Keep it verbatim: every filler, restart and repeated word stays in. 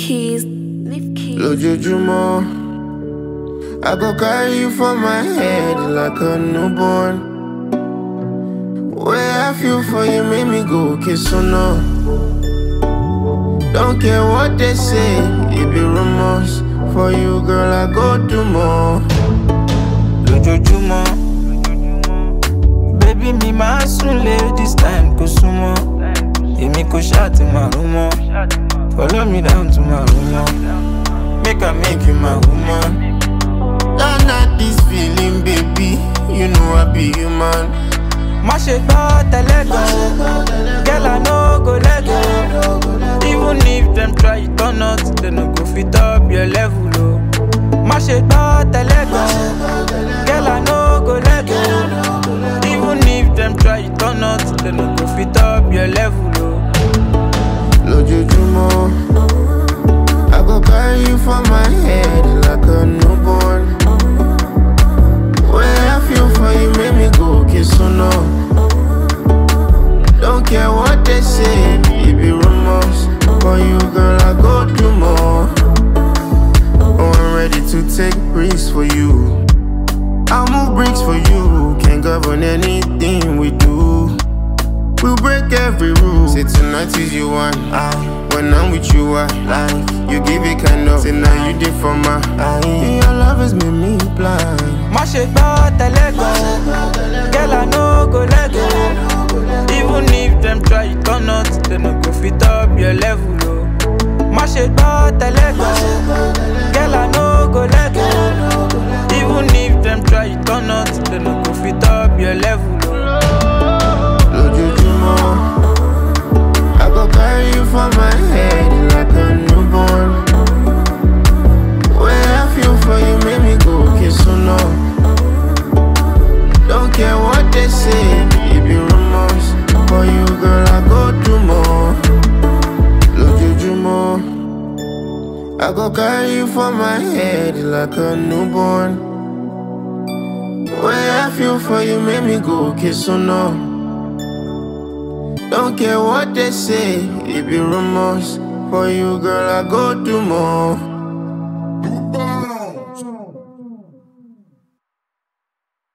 keys, leave keys. Lójoojúmọ́, I go carry you for my head like a newborn. Way I feel for you make me go kiss or no. Don't care what they say, it be rumors. For you, girl, I go do more. Lójoojúmọ́, baby mi máa sùn lé this time kò súnmọ́. Èmi kò ṣáàtì máa rún mọ́. Follow me down to my room, make I make you my woman. Don't not this feeling, baby. You know I be human. Má ṣe gbọ́ tẹ́lẹ̀ gan, girl I no go let go. Even if them try it or not, they no go fit up your level. Oh. Má ṣe gbọ́ tẹ́lẹ̀ gan, girl I no go let go. Even if them try it or not, they no go fit up your level. Oh. Lójoojúmọ́, I go carry you for my head like a newborn. Way I feel for you make me go kiss or no. Don't care what they say, it be rumors. For you, girl, I go do more. Oh, I'm ready to take risks for you. I'll move bricks for you. Can't govern anything we do. We'll break every rule. Say tonight is you one. I, when I'm with you, I like. You give it kind of. Say now you did for my eye. Your love has made me blind. Má ṣe gbọ́ tẹ́lẹ̀ gan, girl I no go let go. Even if them try it or not, they no go fit up your level. Oh. Má ṣe gbọ́ tẹ́lẹ̀ gan, girl I no go let go. Even if them try it or not, they no go fit up your level. Oh. Lójoojúmọ́, I go carry you for my head like a newborn. Way I feel for you make me go kiss or no. Don't care what they say, it be rumors. For you, girl, I go do more. Lójoojúmọ́, I go carry you for my head like a newborn. Way I feel for you make me go kiss or no. Don't care what they say, it be rumors. For you, girl, I go do more.